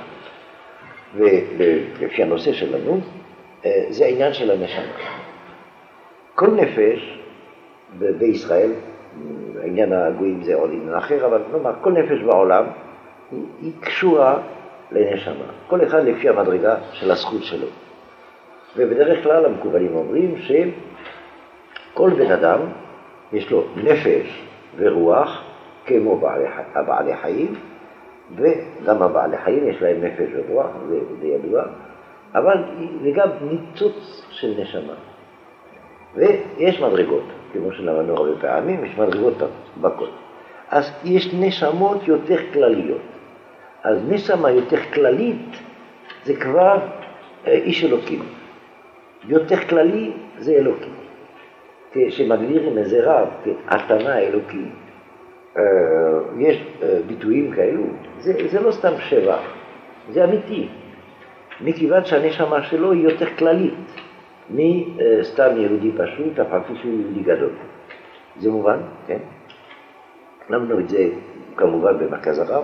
ולפי הנושא שלנו, זה העניין של הנשמה. כל נפש בישראל, העניין הגויים זה עוד עניין אחר, אבל נאמר, כל נפש בעולם היא קשורה לנשמה. כל אחד לפי המדרגה של הזכות שלו. ובדרך כלל המקובלים אומרים שכל בן אדם יש לו נפש ורוח כמו בעלי חיים, וגם הבעלי חיים יש להם נפש ורוח, זה ידוע, אבל זה גם ניצוץ של נשמה. ויש מדרגות, כמו שלמדנו הרבה פעמים, יש מדרגות בכל. אז יש נשמות יותר כלליות. אז נשמה יותר כללית זה כבר איש אלוקים. יותר כללי זה אלוקי. כשמגדירים איזה רב כהתנה אלוקי, יש ביטויים כאלו, זה לא סתם שבח, זה אמיתי. מכיוון שהנשמה שלו היא יותר כללית מסתם יהודי פשוט, אף על פי שהוא יהודי גדול. זה מובן, כן? למדנו את זה כמובן במרכז הרב,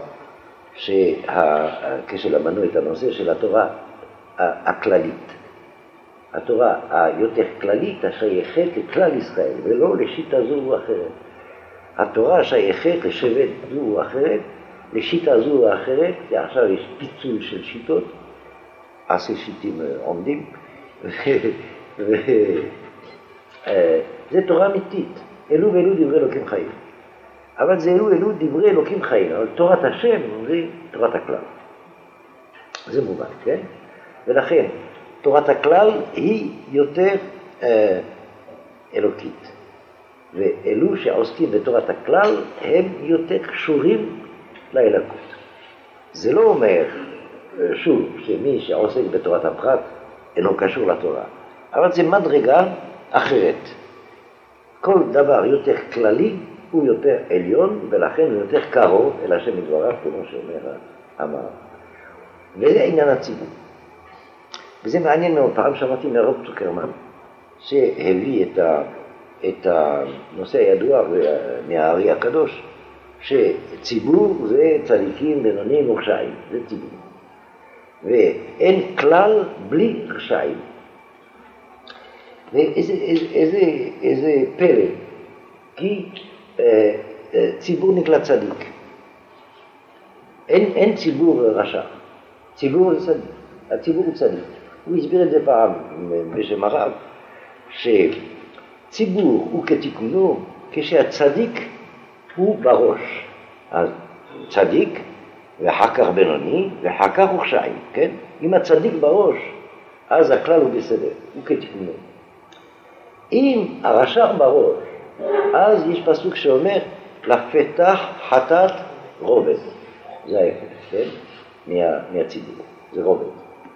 כשלמדנו את הנושא של התורה הכללית. התורה היותר כללית השייכת לכלל ישראל, ולא לשיטה זו או אחרת. התורה שייכת לשבט זו או אחרת, לשיטה זו או אחרת, עכשיו יש פיצול של שיטות, עשי שיטים עומדים, זה תורה אמיתית, אלו ואלו דברי אלוקים חיים. אבל זה אלו דברי אלוקים חיים, אבל תורת השם זה תורת הכלל. זה מובן, כן? ולכן, תורת הכלל היא יותר אלוקית. ואלו שעוסקים בתורת הכלל הם יותר קשורים לאלוקות. זה לא אומר, שוב, שמי שעוסק בתורת הפרט אינו קשור לתורה. אבל זה מדרגה אחרת. כל דבר יותר כללי הוא יותר עליון, ולכן הוא יותר קרוב אל השם יתברך, כמו שאומר המהר"ל. וזה עניין הציבור. וזה מעניין מאוד, פעם שמעתי מהרב צוקרמן, שהביא את הנושא הידוע מהארי הקדוש, שציבור זה צדיקים, בינוניים ורשעים, זה ציבור. ואין כלל בלי רשעים. ואיזה פלא, כי ציבור נקרא צדיק. אין ציבור רשע, ציבור זה צדיק, הציבור הוא צדיק. הוא הסביר את זה פעם בשם הרב, שציבור הוא כתיקונו כשהצדיק הוא בראש. אז צדיק ואחר כך בינוני ואחר כך רשעים, כן? אם הצדיק בראש, אז הכלל הוא בסדר, הוא כתיקונו. אם הרשע בראש, אז יש פסוק שאומר לפתח חטאת רובד. זה ההפך, כן? מהציבור, זה רובד.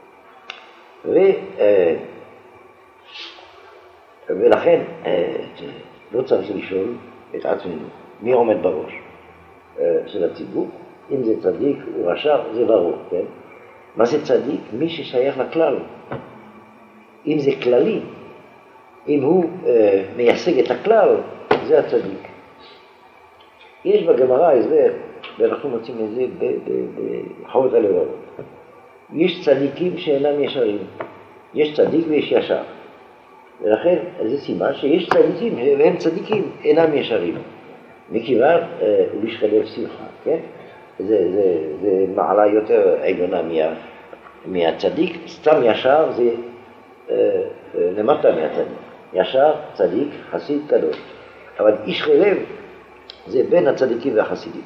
ולכן לא צריך לשאול את עצמנו מי עומד בראש של הציבור. אם זה צדיק או רשע, זה ברור, כן? מה זה צדיק? מי ששייך לכלל. אם זה כללי, אם הוא מייסג את הכלל, זה הצדיק. יש בגמרא הסבר, ואנחנו מוצאים את זה בחובות הלבבות. יש צדיקים שאינם ישרים. יש צדיק ויש ישר. ולכן זה סימן שיש צדיקים והם צדיקים אינם ישרים. מכיוון ובשכלב שמחה, כן? זה מעלה יותר עליונה מהצדיק. סתם ישר זה למטה מהצדיק. ישר, צדיק, חסיד, קדוש. אבל איש חלב זה בין הצדיקים והחסידים.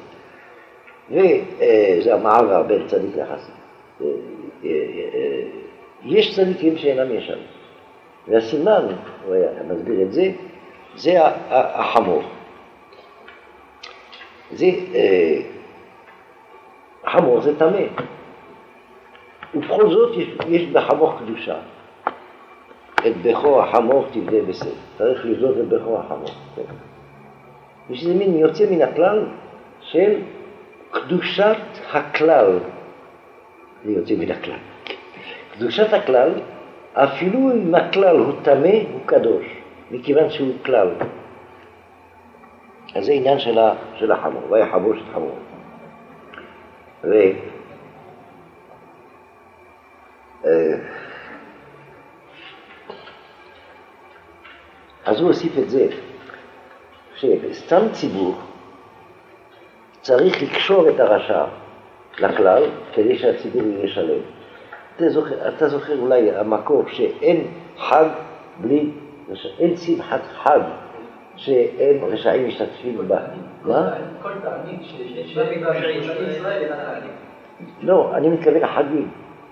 וזה המעבר בין צדיק לחסיד. יש צדיקים שאינם ישרים. והסימן, הוא היה מסביר את זה, זה החמור. זה, החמור זה טמא. ובכל זאת יש בחמור קדושה. את בכור החמור תבדה בסדר. צריך לבדות את בכור החמור. ושזה מין יוצא מן הכלל של קדושת הכלל. זה יוצא מן הכלל. קדושת הכלל, אפילו אם הכלל הוא טמא, הוא קדוש, מכיוון שהוא כלל. אז זה עניין של החמור, והיה חמור של חמור. אז הוא הוסיף את זה, שסתם ציבור צריך לקשור את הרשע לכלל, כדי שהציבור יהיה שלם. אתה זוכר אולי המקור שאין חג בלי רשע, אין שמחת חג שאין רשעים משתתפים בה. מה? כל תענית שיש ישראל אין התענית. לא, אני מתכוון לחגים.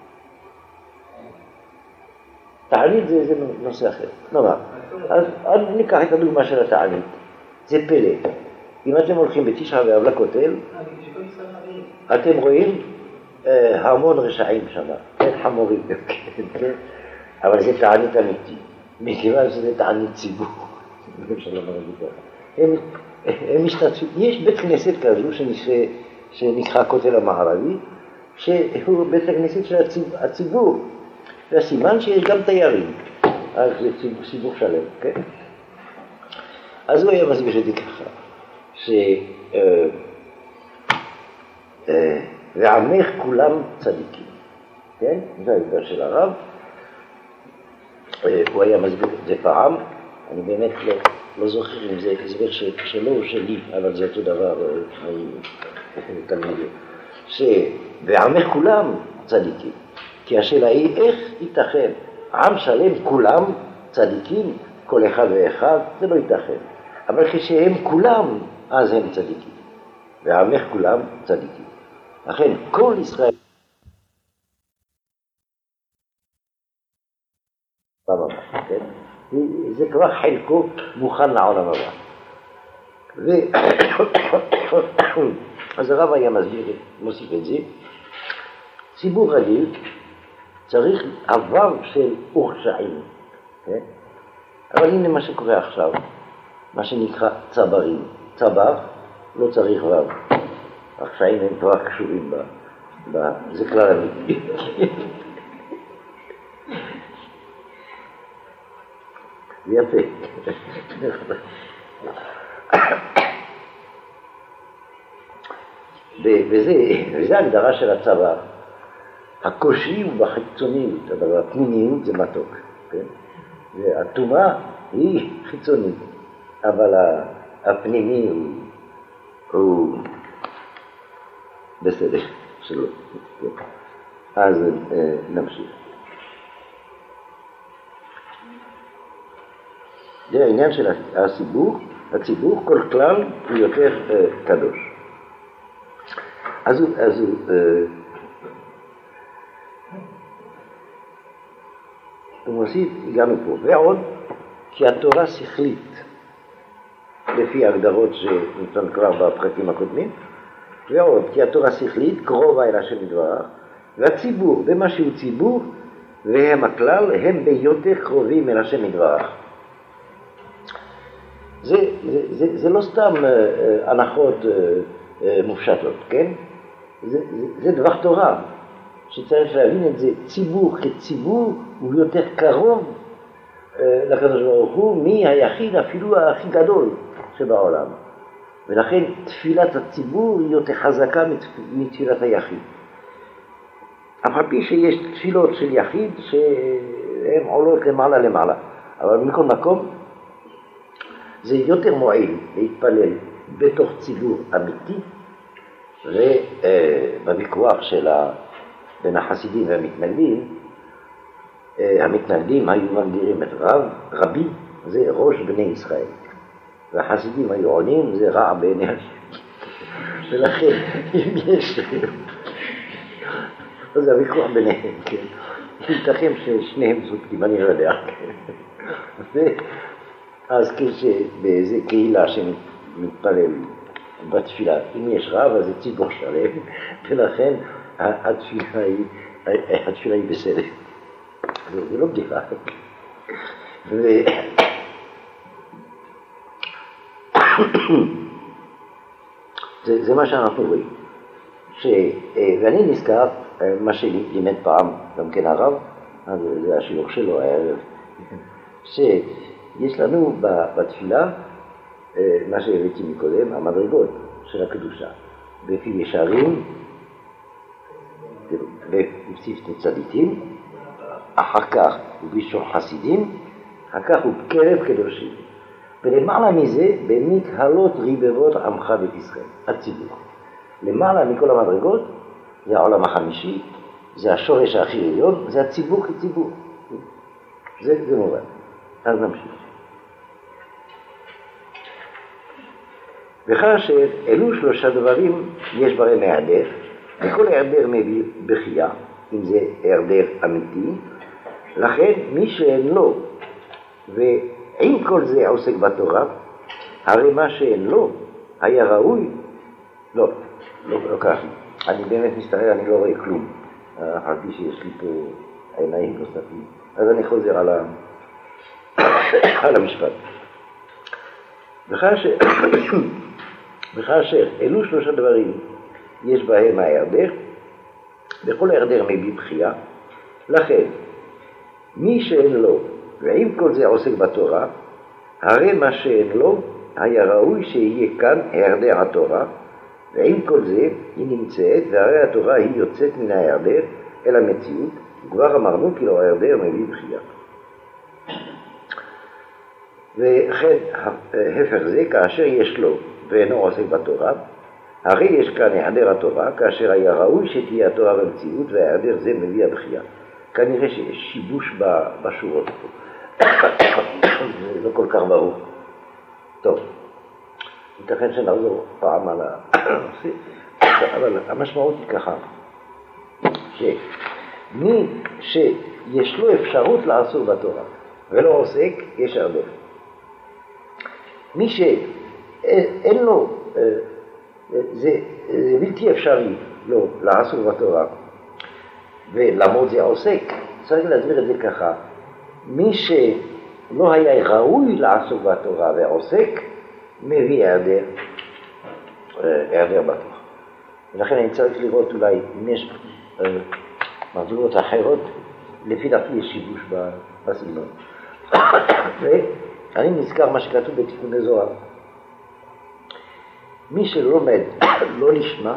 תענית זה נושא אחר. נאמר, אז ניקח את הדוגמה של התענית. זה פלא. אם אתם הולכים בתשעה באב לכותל, אתם רואים המון רשעים שם, אין חמורים. אבל זה תענית אמיתי, מכיוון שזה תענית ציבור. אפשר לומר את זה ככה. הם משתתפים, יש בית כנסת כזו שנקרא הכותל המערבי, שהוא בית הכנסת של הציבור, והסימן שיש גם תיירים, אז זה ציבור שלם, כן? אז הוא היה מסביר את זה ככה, ועמך כולם צדיקים, כן? זה ההסבר של הרב, הוא היה מסביר את זה פעם, אני באמת לא זוכר אם זה הסבר שלו או שלי, אבל זה אותו דבר, תלמידים. ועמך כולם צדיקים, כי השאלה היא איך ייתכן, עם שלם כולם צדיקים, כל אחד ואחד, זה לא ייתכן, אבל כשהם כולם, אז הם צדיקים, ועמך כולם צדיקים. לכן כל ישראל כן? זה כבר חלקו מוכן לעולם הבא. אז הרב היה מסביר, מוסיף את זה, ציבור רגיל צריך עבר של ורשעים, כן? אבל הנה מה שקורה עכשיו, מה שנקרא צברים. צבר לא צריך וו, הרשעים הם כבר קשורים זה כלל אמיתי. זה יפה. וזה ההגדרה של הצבא. הקושי הוא בחיצוניות, אבל הפנימיות זה מתוק, כן? והתומה היא חיצונית, אבל הפנימי הוא בסדר שלו. אז נמשיך. זה העניין של הציבור, כל כלל הוא יותר קדוש. אז הוא מוסיף, הגענו פה, ועוד, כי התורה שכלית, לפי ההגדרות שניתן כבר בפרקים הקודמים, ועוד, כי התורה שכלית, קרובה אל השם יתברך, והציבור, במה שהוא ציבור, והם הכלל, הם ביותר קרובים אל השם יתברך. זה לא סתם הנחות מופשטות, כן? זה דבר תורה, שצריך להבין את זה. ציבור כציבור הוא יותר קרוב לקדוש ברוך הוא מהיחיד אפילו הכי גדול שבעולם. ולכן תפילת הציבור היא יותר חזקה מתפילת היחיד. אף על פי שיש תפילות של יחיד שהן עולות למעלה, אבל מכל מקום זה יותר מועיל להתפלל בתוך ציבור אמיתי, ובוויכוח בין החסידים והמתנגדים, המתנגדים היו מגדירים את רבי, זה ראש בני ישראל, והחסידים היו עונים, זה רע בעיני השם. ולכן, אם יש, אז הוויכוח ביניהם, כן. ייתכן ששניהם צודקים, אני לא יודע. אז כשבאיזה קהילה שמתפלל בתפילה, אם יש רב, אז זה ציבור שלם, ולכן התפילה היא בסדר. זה לא בדיחה. זה מה שאנחנו רואים. ואני נזכר, מה שלימד פעם, גם כן הרב, זה השיעור שלו הערב, שיש לנו בתפילה, מה שהבאתי מקודם, המדרגות של הקדושה, בפי ישרים, בפסיפת צדיקים, אחר כך הוא בישור חסידים, אחר כך הוא בקרב קדושים. ולמעלה מזה, במתהלות ריבבות עמך בית ישראל, הציבור. למעלה מכל המדרגות, זה העולם החמישי, זה השורש הכי עליון, זה הציבור כציבור. זה מובן. אז נמשיך. וכאשר אלו שלושה דברים יש בהם היעדר, וכל היעדר מביא בחייה, אם זה היעדר אמיתי, לכן מי שאין לו, ועם כל זה עוסק בתורה, הרי מה שאין לו היה ראוי, לא ככה, אני באמת מסתכל, אני לא רואה כלום, חשבתי שיש לי פה עיניים נוספים. אז אני חוזר על המשפט. וכאשר אלו שלושה דברים יש בהם ההיעדר, בכל ההיעדר מביא בחייה, לכן מי שאין לו ועם כל זה עוסק בתורה, הרי מה שאין לו היה ראוי שיהיה כאן היעדר התורה, ועם כל זה היא נמצאת, והרי התורה היא יוצאת מן ההיעדר אל המציאות, וכבר אמרנו כי לא ההיעדר מביא בחייה. וכן הפך זה, כאשר יש לו ואינו עוסק בתורה, הרי יש כאן היעדר התורה, כאשר היה ראוי שתהיה התורה במציאות, וההיעדר זה מביא הבחייה. כנראה שיש שיבוש בשורות פה. זה לא כל כך ברור. טוב, ייתכן שנחזור פעם על הנושא, אבל המשמעות היא ככה, שמי שיש לו אפשרות לעסוק בתורה ולא עוסק, יש הרבה. מי שאין לו, זה בלתי אפשרי לו לעסוק בתורה, ולמרות זה עוסק, צריך להסביר את זה ככה, מי שלא היה ראוי לעסוק בתורה ועוסק, מביא היעדר בתורה. ולכן אני צריך לראות אולי אם יש מדרגות אחרות, לפי דעתי יש שיבוש בסגנון. ואני נזכר מה שכתוב בתיקוני זוהר. מי שלומד לא נשמע,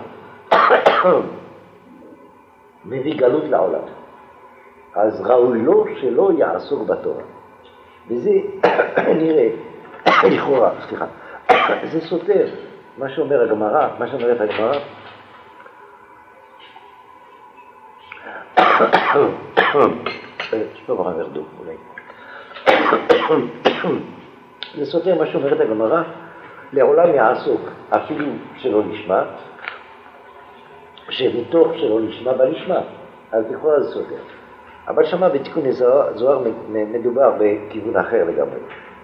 מביא גלות לעולם. אז ראוי לו שלא יעסוק בתורה. וזה נראה, לכאורה, סליחה, זה סותר מה שאומר הגמרא, מה שאומרת הגמרא. טוב, הרב ירדו אולי. זה סותר מה שאומרת הגמרא, לעולם יעסוק אפילו שלא נשמע, שמתוך שלא נשמע בנשמע, אז לכאורה זה סותר. אבל שמה בתיקוני זוהר מדובר בכיוון אחר לגמרי.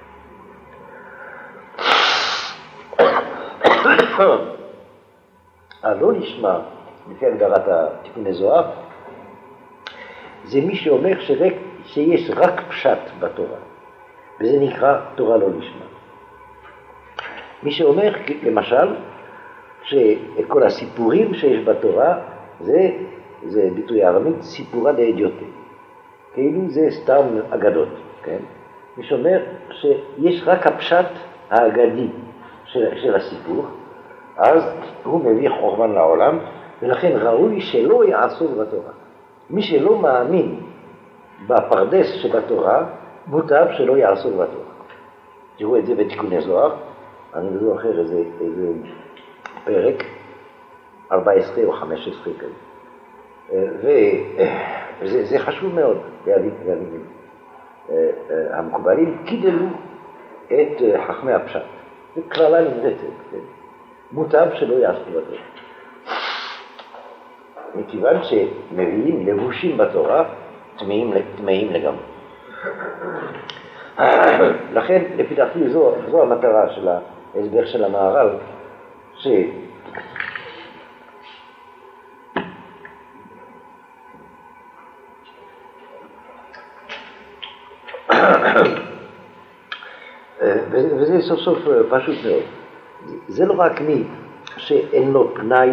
הלא נשמע, לפי הגדרת התיקוני זוהר, זה מי שאומר שיש רק פשט בתורה, וזה נקרא תורה לא נשמע. מי שאומר, למשל, שכל הסיפורים שיש בתורה, זה ביטוי ארמית, סיפורה דאידיוטה. כאילו זה סתם אגדות, כן? מי שאומר שיש רק הפשט האגדי של הסיפור, אז הוא מביא חורבן לעולם, ולכן ראוי שלא יעסוק בתורה. מי שלא מאמין בפרדס שבתורה, מוטב שלא יעסוק בתורה. תראו את זה בתיקוני זוהר, אני לא זוכר איזה פרק, 14 או 15 כזה. וזה חשוב מאוד להבין. המקובלים קידלו את חכמי הפשט. זה כללה נמרצת, כן? מוטב שלא יעסקו בתורה. מכיוון שמביאים לבושים בתורה, טמאים לגמרי. לכן, לפי דעתי, זו המטרה של ההסבר של המהר"ל, וזה סוף סוף פשוט מאוד. זה לא רק מי שאין לו פנאי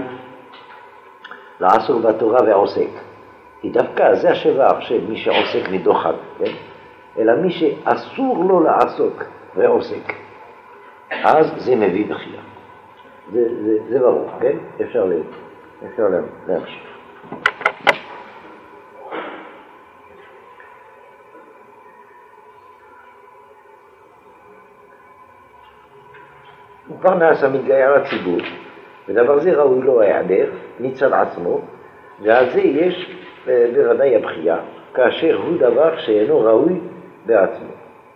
לעסוק בתורה ועוסק, כי דווקא זה השבח של מי שעוסק מדוחק, כן? אלא מי שאסור לו לעסוק ועוסק, אז זה מביא בחייה. זה ברור, כן? אפשר להמשיך. ופרנס המתגייר לציבור, ודבר זה ראוי לו ההיעדר מצד עצמו, ועל זה יש בוודאי הבחייה, כאשר הוא דבר שאינו ראוי בעצמו.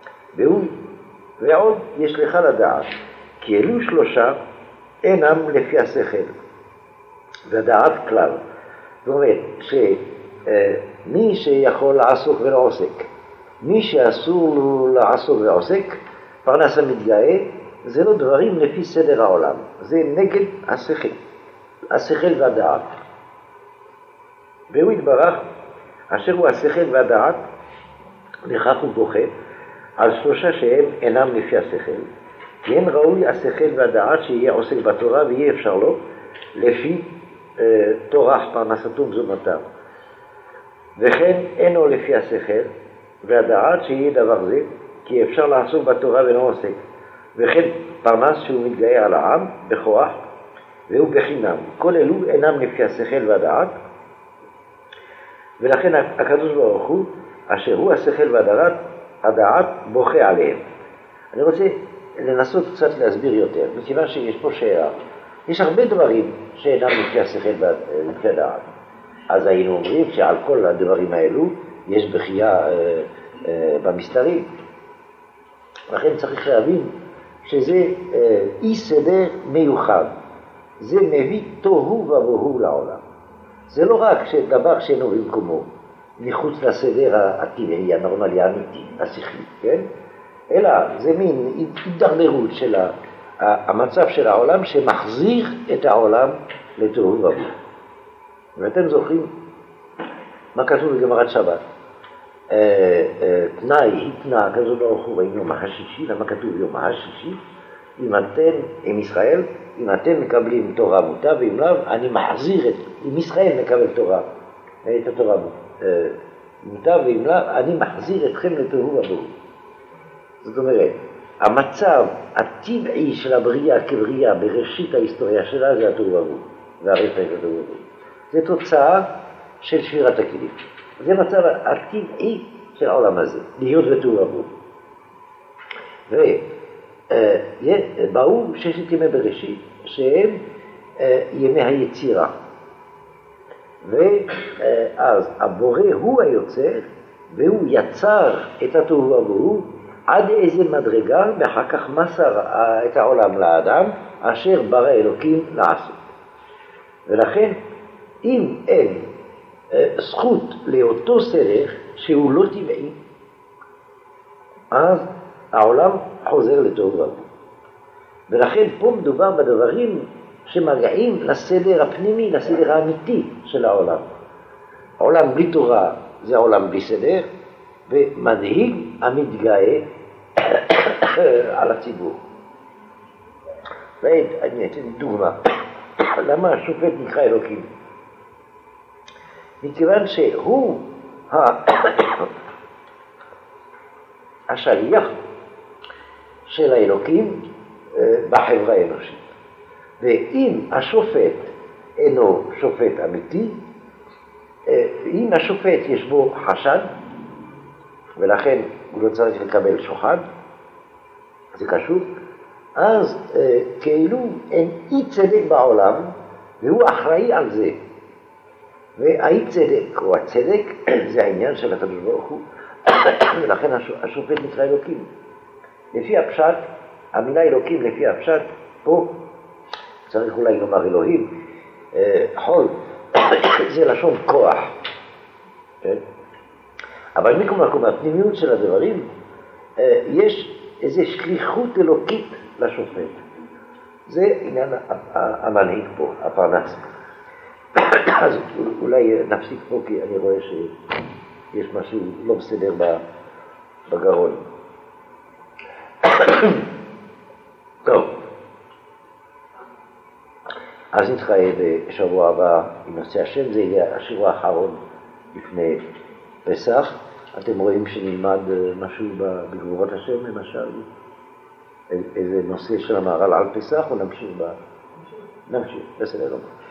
ועוד יש לך לדעת, כי אלו שלושה אינם לפי השכל, והדעת כלל. זאת אומרת, שמי שיכול לעסוק ולא עוסק, מי שאסור לו לעסוק ועוסק, פרנס המתגאה, זה לא דברים לפי סדר העולם, זה נגד השכל והדעת. והוא יתברך, אשר הוא השכל והדעת, לכך הוא בוכה על שלושה שהם אינם לפי השכל, כי אין ראוי השכל והדעת שיהיה עוסק בתורה ויהיה אפשר לו לפי תורח פרנסתו ומזונותיו. וכן אינו לפי השכל והדעת שיהיה דבר זה, כי אפשר לעסוק בתורה ולא עוסק. וכן פרנס שהוא מתגאה על העם בכוח והוא בחינם. כל אלו אינם לפי השכל והדעת, ולכן הקדוש ברוך הוא אשר הוא השכל והדעת בוכה עליהם. אני רוצה לנסות קצת להסביר יותר, מכיוון שיש פה שאלה. יש הרבה דברים שאינם לפי השכל ולפי הדעת. אז היינו אומרים שעל כל הדברים האלו יש בחייה במסתרים. לכן צריך להבין שזה אי סדר מיוחד. זה מביא תוהו ובוהו לעולם. זה לא רק דבר שאינו במקומו, מחוץ לסדר הטבעי, הנורמלי, האמיתי, השכלי, כן? אלא זה מין הידרדרות של המצב של העולם שמחזיר את העולם לתוהו ובוהו. ואתם זוכרים מה כתוב בגמרא שבת? תנאי, התנא, כזו ברוך הוא ביום השישי. למה כתוב יום השישי? אם אתם, עם ישראל, אם אתם מקבלים תורה מוטב ואם לאו, אני מחזיר אם ישראל מקבל תורה, את התורה מוטב ואם לאו, אני מחזיר אתכם לתוהו ובוהו. זאת אומרת, המצב הטבעי של הבריאה כבריאה בראשית ההיסטוריה שלה זה התוהו ובוהו, והרפא של התוהו ובוהו. זה תוצאה של שבירת הכלים. זה מצב הטבעי של העולם הזה, להיות בתוהו ובוהו. ובאו ששת ימי בראשית, שהם ימי היצירה. ואז הבורא הוא היוצר, והוא יצר את התוהו ובוהו עד איזה מדרגה, ואחר כך מסר את העולם לאדם, אשר ברא אלוקים לעשות. ולכן, אם אין זכות לאותו סדר שהוא לא טבעי, אז העולם חוזר לתוהו ובוהו. ולכן פה מדובר בדברים שמגיעים לסדר הפנימי, לסדר האמיתי של העולם. העולם בלי תורה זה העולם בלי סדר, ומנהיג המתגאה על הציבור. ואני אתן דוגמה. למה השופט נקרא אלוקים? מכיוון שהוא השליח של האלוקים בחברה האנושית. ואם השופט אינו שופט אמיתי, אם השופט יש בו חשד, ולכן הוא לא צריך לקבל שוחד, זה קשור, אז כאילו אין אי צדק בעולם, והוא אחראי על זה. והאי צדק או הצדק זה העניין של הקדוש ברוך הוא, ולכן השופט נקרא אלוקים. לפי הפשט, המילה אלוקים לפי הפשט, פה צריך אולי לומר אלוהים, חול, זה לשון כוח. אבל מכל מקום, הפנימיות של הדברים, יש איזו שליחות אלוקית לשופט. זה עניין המנהיג פה, הפרנס. אז אולי נפסיק פה, כי אני רואה שיש משהו לא בסדר בגרון. טוב. אז נתראה בשבוע הבא עם נושא השם, זה יהיה השיעור האחרון לפני פסח. אתם רואים שנלמד משהו בגבורות השם, למשל, איזה נושא של המהר"ל על פסח, או נמשיך בסדר גמור.